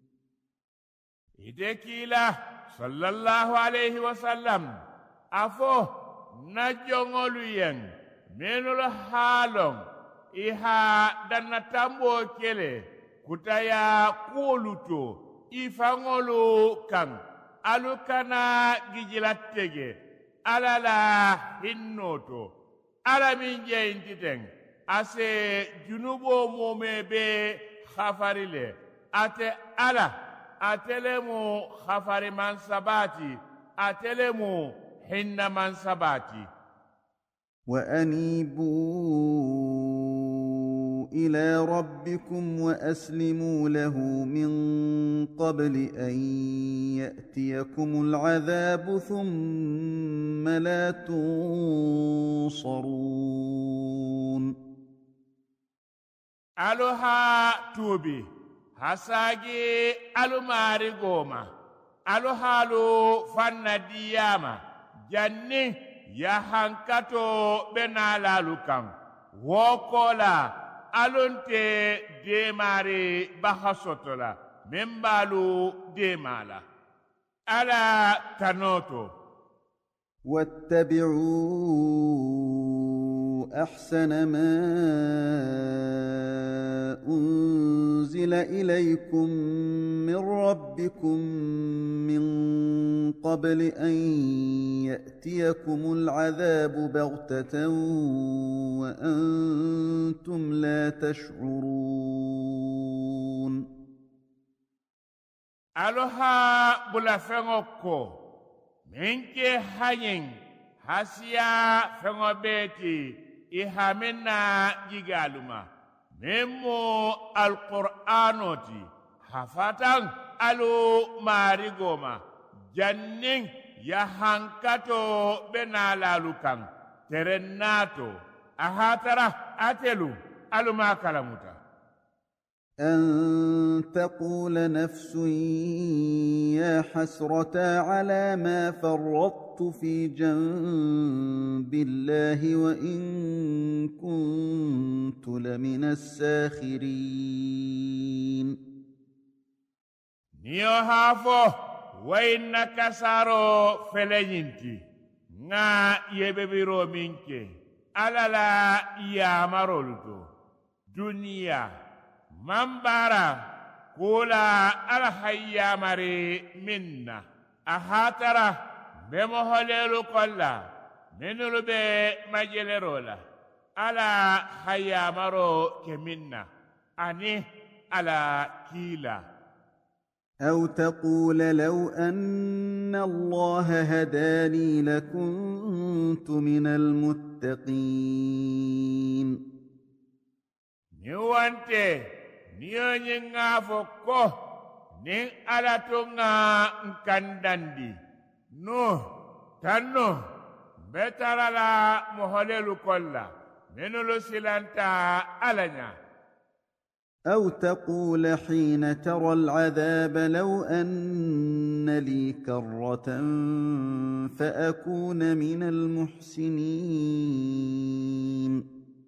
إدكيلا صلى الله عليه وسلم أفو نجونغولوين منو الحالون إها دانتامبو كيلي كتايا كولوتو إفانغولو كان ألوكانا جيجلاتيجي ألالا هنوتو alamin jeyintiten ase junubo momebe khafarile ate ala atelemu khafari man sabati atelemu hinna man sabati وأنيبوا إلى ربكم وأسلموا له من قبل أن يأتيكم العذاب ثم لا تنصرون ألوها توبي hasagi alumari goma aluhalu fanna diyama janni yahankato benalalu kan wokola alunte demari bahasotola membalu demala ala tanoto واتبعوا أحسن ما أنزل أنزل إليكم من ربكم من قبل أن يأتيكم العذاب بغتة وأنتم لا تشعرون ألوها بلا فنوكو منك هين هسيا فنو بيتي إهامنا جيغالما ممو القرآنوتي هفتان ألو ماريغوما جنين يهانكاتو بنالالوكان ترناتو أهاترا أتلو ألو ما كلاموتا أن تقول نفس يا حسرتا على ما فرطت في جنب الله وإن كنت لمن الساخرين نيو هافو وإنك سارو فلينتي نا يببيرو منك ألالا يا مرولتو دنيا ممبارا كولا الحيا مري منا أهاترا بمهللو كلا منو بمجلرولا على حيا مرو كمنا أني على كيلا أو تقول لو أن الله هداني لكنت من المتقين نيوانتي niyo nyinga foko ning alatunga nkandandi no tanno betarala moholelu kolla menulu silanta alanya أو تقول حين ترى العذاب لو أن لي كرة فأكون من المحسنين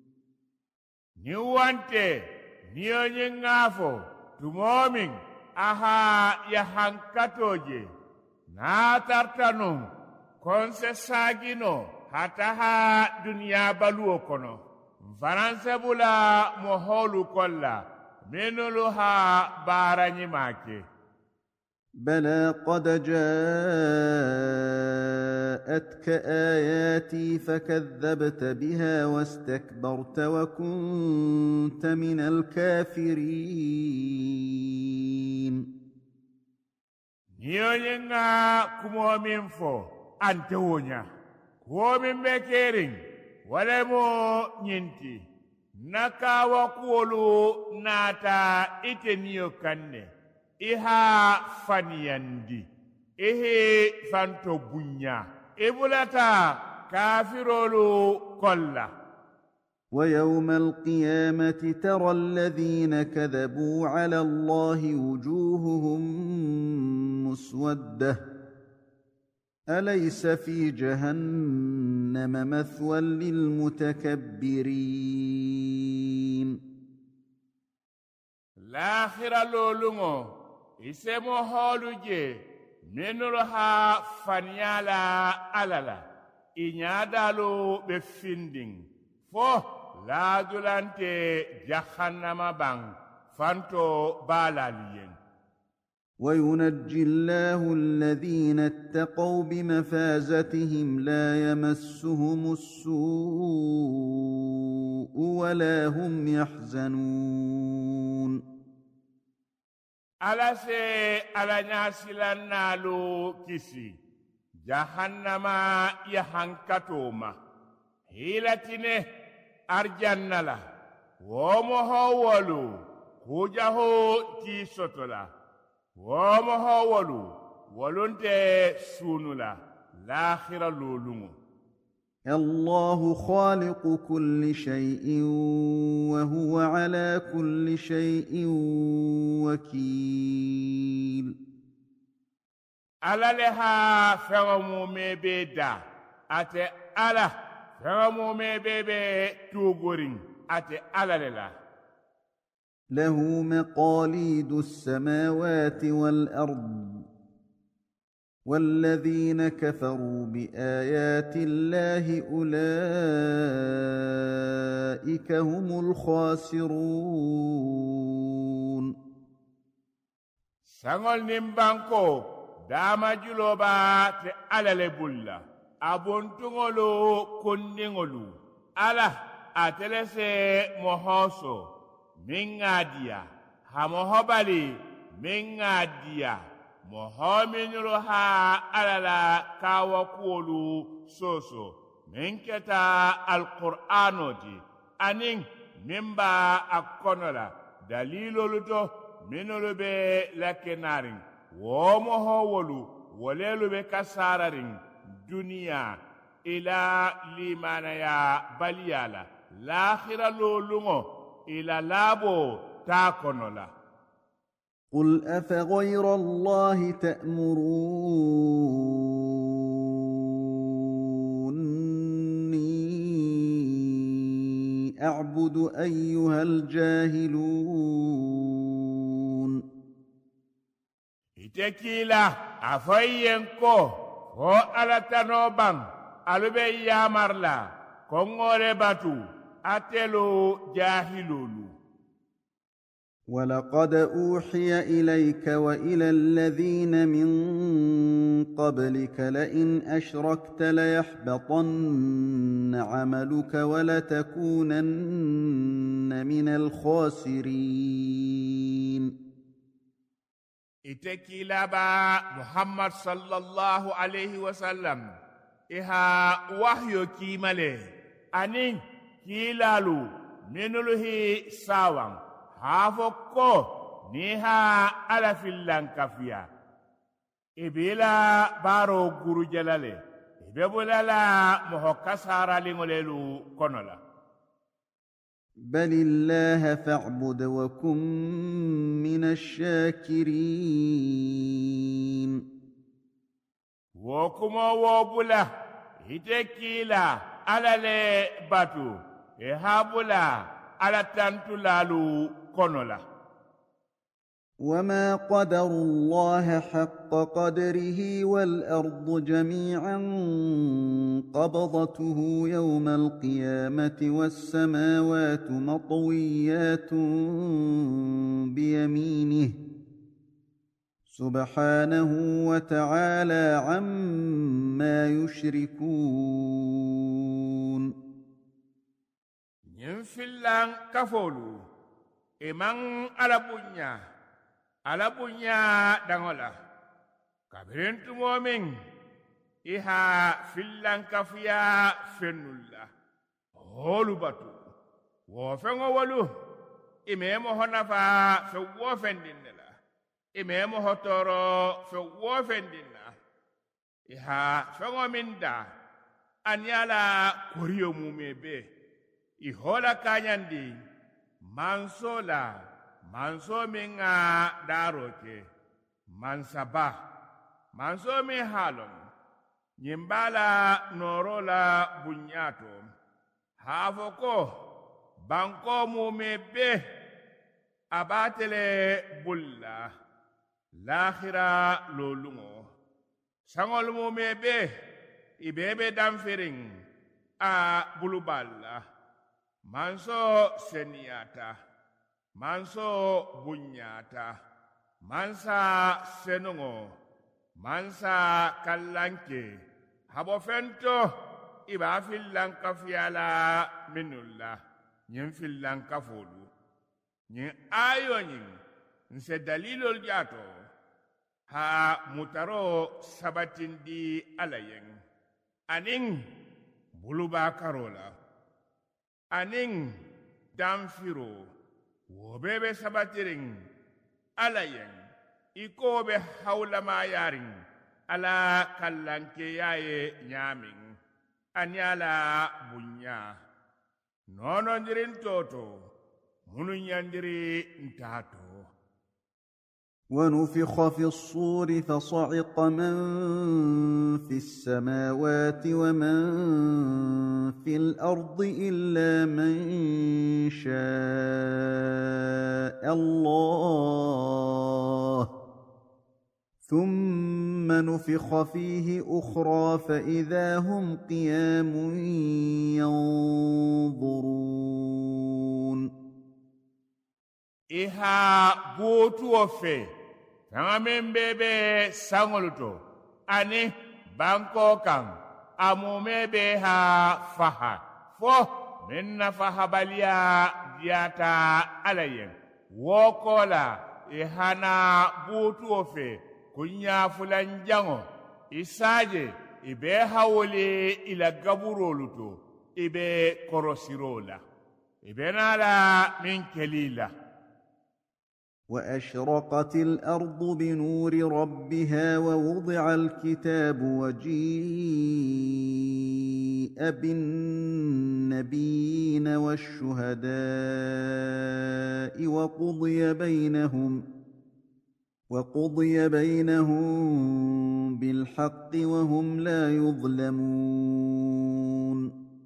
نيوانتي niyo nyingafo tumomin aha yahankatoje na tartano konse sagino hataha dunia baluo kono faranse bula moholu kolla menuluha baranyimake بلى قد جاءتك آياتي فكذبت بها واستكبرت وكنت من الكافرين نيونينا كمومين فو أنتونيا كومين بكيرين ولمو نينتي نكا وكولو ناتا إتنيو كنّي iha faniyandi ehe fanto bunya ibulata kafirolu kolla ويوم القيامة ترى الذين كذبوا على الله وجوههم مسودة أليس في جهنم مثوى للمتكبرين الآخرة لولونغو isemo holuje menolo ha fanyala alala inyadalo be finding fo ladulante jahannama bang fanto balaliyen وينجي الله الذين اتقوا بمفازتهم لا يمسهم السوء ولا هم يحزنون ala se ala ñasilannalu kisi jahannama yahankatoma hilatine arjannala womo howolu kujaho tisotola womo howolu wolunte sunula lahira lolungu الله خالق كل شيء وهو على كل شيء وكيل ala leha fɛŋo me be da ate ala fɛŋo me be tugurin ate ala le la له مقاليد السماوات والأرض والذين كفروا بآيات الله أولئك هم الخاسرون saŋol niŋ banko daama juloo ba te ala le bulla a bontuŋolu kundiŋolu ala ate le se mohoo so miŋ ŋa diya ha moho bali miŋ ŋa diya mohoo miŋolu ha ala la kaawakuwolu sooso miŋ keta alqur'aanoo ti aniŋ miŋ ba a kono la daliilolu to minolu be lakenaariŋ wo mohoowolu woleelu be kasaarariŋ duniya ila limanaya baliya la laakhira looluŋo ila laabo taa kono la قل أفغير الله تأمروني أعبد أيها الجاهلون itekila afayenko ho alatanoban alube yamarla kongore batu atelo jahilulu ولقد أوحي إليك وإلى الذين من قبلك لئن أشركت ليحبطن عملك ولتكونن من الخاسرين itekila ba Muhammad sallallahu alaihi wasallam iha wahyo kimale anin kilalu minuluhi sawang haafo ko ni ha ala fillankafiya ibila baro guru jalale ibe bulala moho kasaraliŋolelu kono la بل الله فاعبد وكن من الشاكرين وكما وبلا هتكيلا على لباتو إهابلا على تنتلالو كونولا وما قدر الله حق قدره والأرض جميعا قبضته يوم القيامة والسماوات مطويات بيمينه سبحانه وتعالى عما يشركون ينفلان كفولو إمان على بنيا دانولا كبرنت مؤمن إها فلان كفيا فنولا هولو باتو وفنو ولو إمامو هنفا فوو فندنلا إمامو هتورو فوو فندنا إها فنو من دا أنيالا كوريو موميبي إهولا كانياندي mansola manso minga daroke mansaba manso mi halon nyimbala norola bunyato havoko banko mumebe abatele bulla lakhira lolungo sangol mumebe ibebe damfiring a buluballa manso seniata manso bunyata mansa senungo mansa kallanke habo fento iba fillanka fiala minulla nyin fillanka folu nyin ayo nyin nse dalilol jato ha mutaro sabatindi alayen aning buluba karola aning damfiro wobebe sabatiring alayen ikobe hawlama yaring ala kallanke yaye nyamin anyala bunya nono ndirin toto munu nyandiri ntato ونفخ في الصور فصعق من في السماوات ومن في الأرض إلا من شاء الله ثم نفخ فيه أخرى فإذا هم قيام ينظرون إها بوتو وفي feŋa meŋ be saŋolu to ani bankoo kaŋ a mumee be ha faha fo meŋ na fahabaliya diyaata alla yeŋ wo koo la i hana buutuwo fe kunɲaafulanjaŋo i saaje i be hawoli i la gaburoolu to i be korosiroo la i be naa la miŋ kelii la وأشرقت الأرض بنور ربها ووضع الكتاب وجيء بالنبيين والشهداء وقضي بينهم بالحق وهم لا يظلمون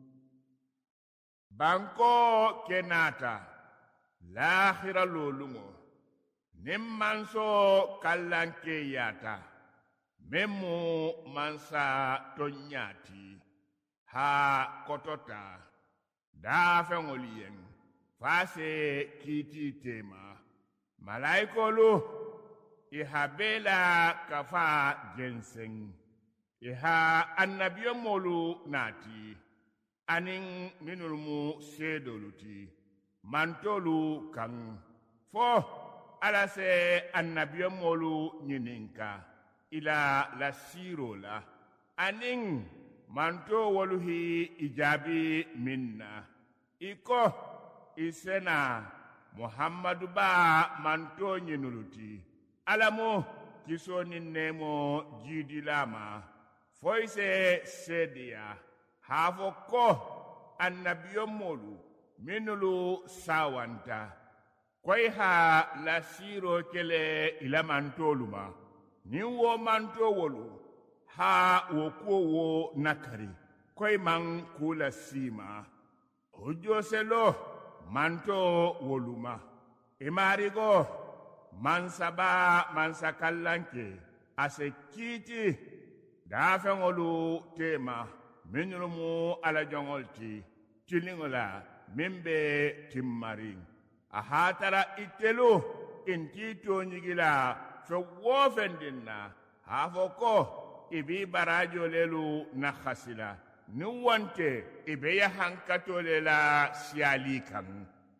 بانكو كناتا لاخر لولونغو nimmanso kallankeyata memmu mansa tonyati ha kotota dafeŋol yen fase kiti tema malaikolu iha bela kafa jenseŋ iha annabiyomolu nati aniŋ minul mu seedolu ti mantolu kaŋ fo ala se annabiyomolu ɲininka ila la siiro la aniŋ manto wolu hi ijaabi min na i ko i sena muhammadu ba manto ɲinulu ti ala mu kisoo niŋ neemo jiidilama fo i se seedeya haa fo ko annabiyomolu minulu sawanta koy ha la siiro kele ila mantolu ma niŋ wo mantowolu ha wo kuwo wo nakari koy maŋ kula siima hujjoselo manto wolu ma i maarigo mansaba mansa kallanke a se kiiti daafeŋolu tema minnu mu alajoŋol ti tiliŋo la miŋ be timmariŋ a hatara itelu inti toñigila fe wofendin na ha fo ko ibi barajo lelu na khasila ni wonte ibe ya hankatole la siyali kan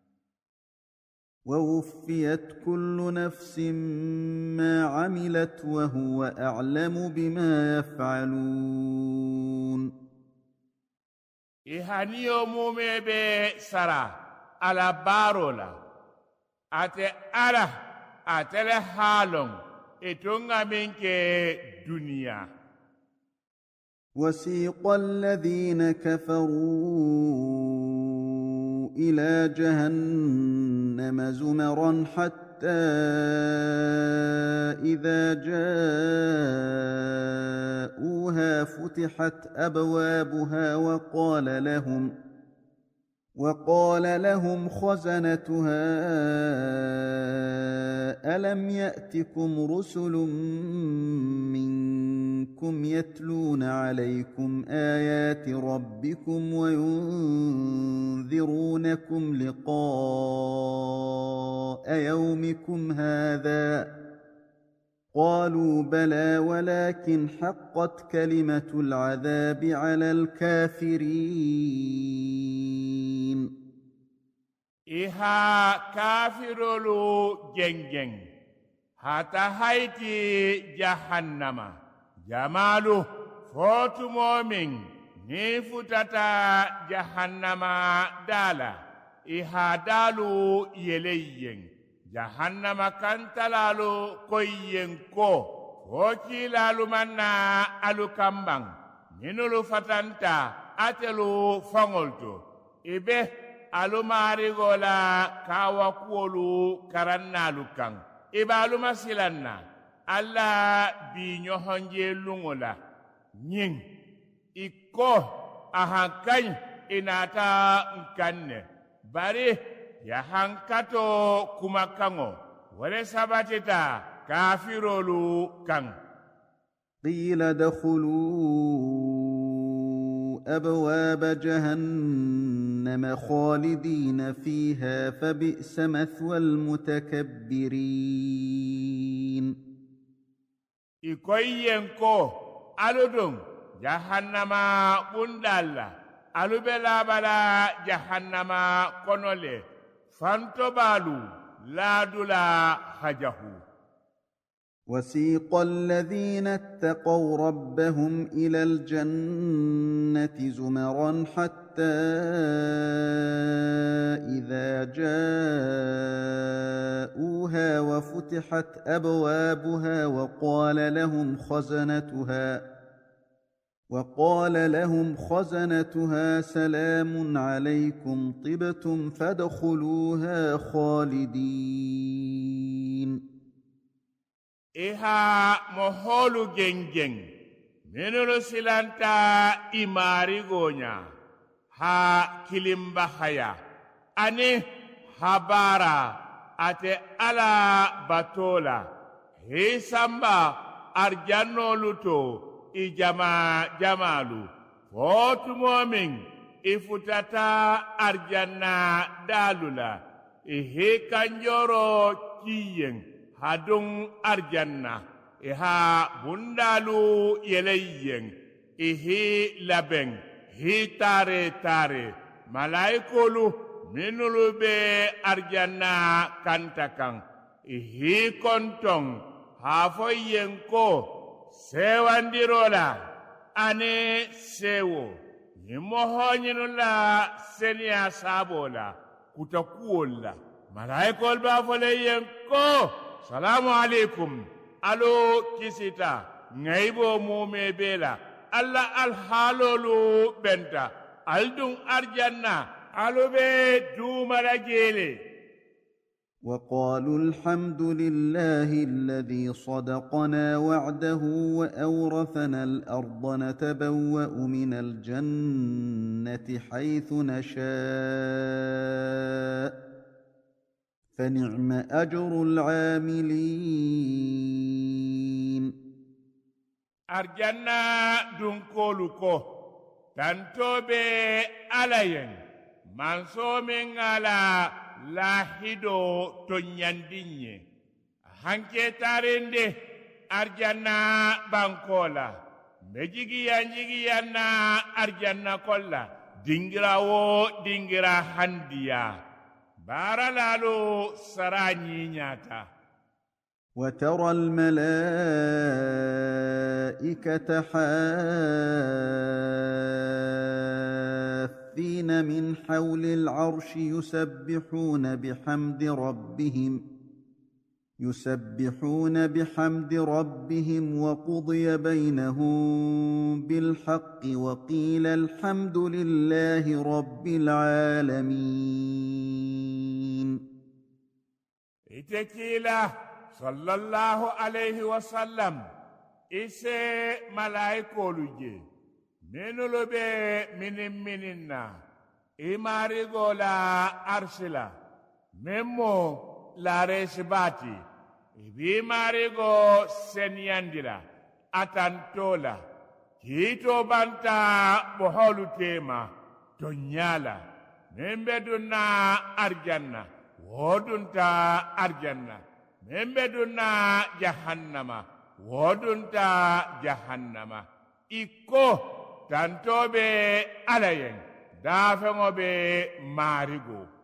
ووفيت كل نفس ما عملت وهو أعلم بما يفعلون ihaniyo mume be sara ala barola ate ala atele halon etonga minke dunia وسيق الذين كفروا إلى جهنم زمرا حتى إذا جاءوها فتحت أبوابها وقال لهم خزنتها ألم يأتكم رسل منكم يتلون عليكم آيات ربكم وينذرونكم لقاء يومكم هذا قالوا بلى ولكن حقت كلمة العذاب على الكافرين إها كافرولو جنجن حتى هايتي جهنم جمالو فوت مؤمن نفتتا جهنم دالا إها دالو يليين jahannama kantalalu koyyen ko wokilalu manna alu kambang minulu fatanta atelu fangolto ibe alu marigola kawakuolu karannalu kan ibe alu masilanna alla bi nyohonje lungola nyin iko ahankany inata nkanne bari ya hankato kumakango wale sabatita kafirolu kan قيل ادخلوا أبواب جهنم خالدين فيها فبئس مثوى المتكبرين ikoyen ko aludum jahannama bundalla alubela bala jahannama konole fantobalu ladula hajahu. وسيق الذين اتقوا ربهم إلى الجنة زمرا حتى إذا جاءوها وفتحت أبوابها وقال لهم خزنتها سلام عليكم طبتم فادخلوها خالدين. Iha moholu geng-geng menulu silanta imari gonya ha kilimba haya ane habara ate ala batola hisamba arjanno luto ijama jamalu fotu momin ifutata arjanna dalula ihe kanjoro kiyeng hadung arjanna iha bundalu yeleyen ihi labeng hi tare malaikolu minulu be arjanna kantakang ihi kontong hafoyen ko sewandirola ane sewo yimohonyinula senia sabola kutakuola malaikol ba foleyen ko salamu alaikum alo kisita ngaibo mume bela alla alhalolu benta aldun arjanna alo be dumara jele. وقالوا الحمد لله الذي صدقنا وعده وأورثنا الأرض نتبوأ من الجنة حيث نشاء فنعم أجر العاملين. أرجنا دنكولوكو تنتوبي عليين منصومين على lahido to nyandinye hanke tarende arjanna bankola mejigi yanna arjanna kolla dingira handiya baralalo sarani nyata. وترى الملائكة حافين من حول العرش يسبحون بحمد ربهم وقضي بينهم بالحق وقيل الحمد لله رب العالمين. إتكيلا صلى الله عليه وسلم إسي ملايكو لجي منو به مننا إماري غولا أرسلا ممو لا رسباتي إبي ماري غو سنياندلا أتانتولا كيتو بانتا بحولو تيما تنيالا ممبدنا أرجانا ودنتا أرجانا ممبدنا جهنما ودنتا جهنما إكو tantobe alayen dafengo be marigo